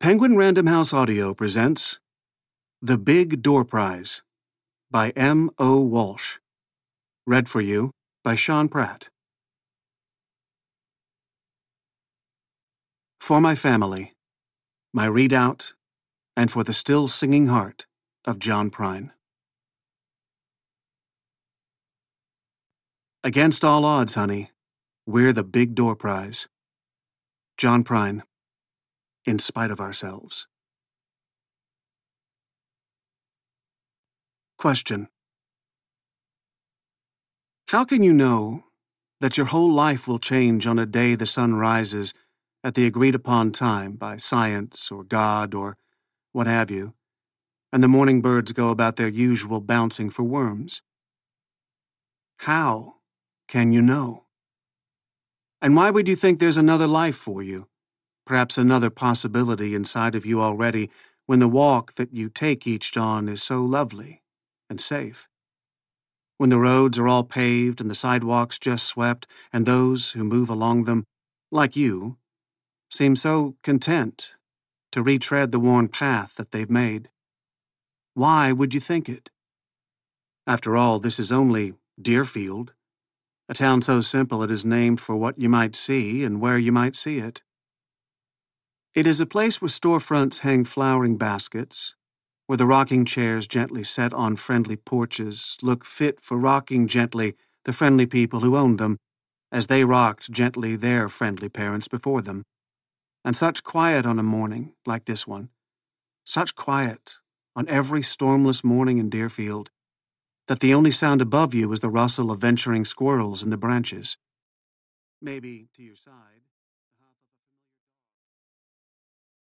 Penguin Random House Audio presents The Big Door Prize by M. O. Walsh. Read for you by Sean Pratt. For my family, my readout, and for the still singing heart of John Prine. Against all odds, honey, we're the Big Door Prize. John Prine, in spite of ourselves. Question. How can you know that your whole life will change on a day the sun rises at the agreed-upon time by science or God or what have you, and the morning birds go about their usual bouncing for worms? How can you know? And why would you think there's another life for you, perhaps another possibility inside of you already, when the walk that you take each dawn is so lovely and safe? When the roads are all paved and the sidewalks just swept, and those who move along them, like you, seem so content to retread the worn path that they've made. Why would you think it? After all, this is only Deerfield, a town so simple it is named for what you might see and where you might see it. It is a place where storefronts hang flowering baskets, where the rocking chairs gently set on friendly porches look fit for rocking gently the friendly people who owned them, as they rocked gently their friendly parents before them. And such quiet on a morning like this one, such quiet on every stormless morning in Deerfield, that the only sound above you is the rustle of venturing squirrels in the branches. Maybe to your side